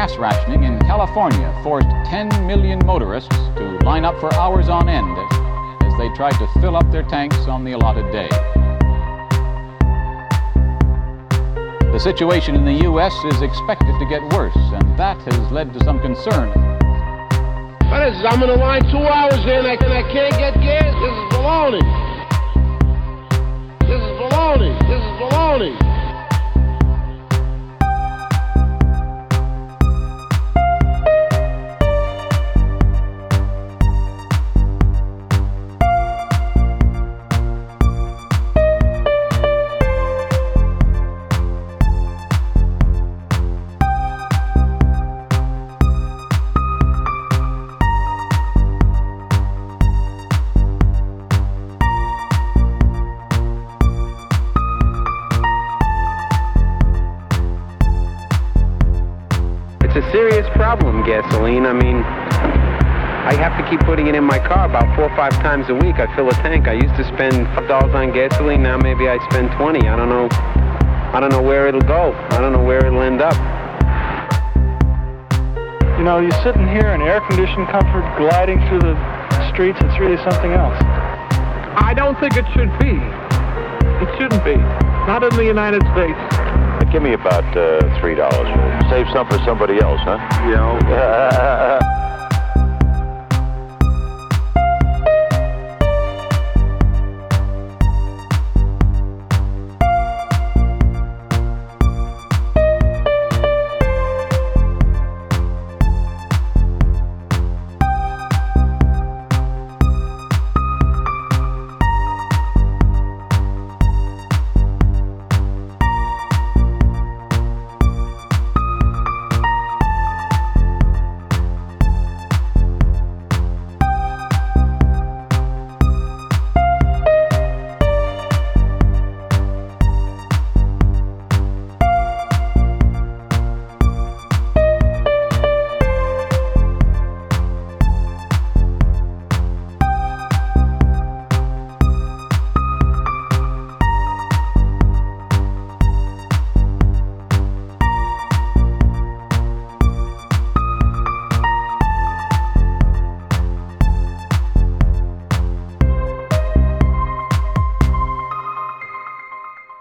Gas rationing in California forced 10 million motorists to line up for hours on end as they tried to fill up their tanks on the allotted day. The situation in the U.S. is expected to get worse, and that has led to some concern. I'm in the line 2 hours in, I can't get gas. This is baloney. This is baloney. This is baloney. It's a serious problem, gasoline. I mean, I have to keep putting it in my car about 4 or 5 times a week. I fill a tank. I used to spend $5 on gasoline. Now maybe I spend 20. I don't know where it'll go. I don't know where it'll end up. You know, you're sitting here in air-conditioned comfort, gliding through the streets. It's really something else. I don't think it should be. It shouldn't be. Not in the United States. Give me about $3. Save some for somebody else, huh? Yeah.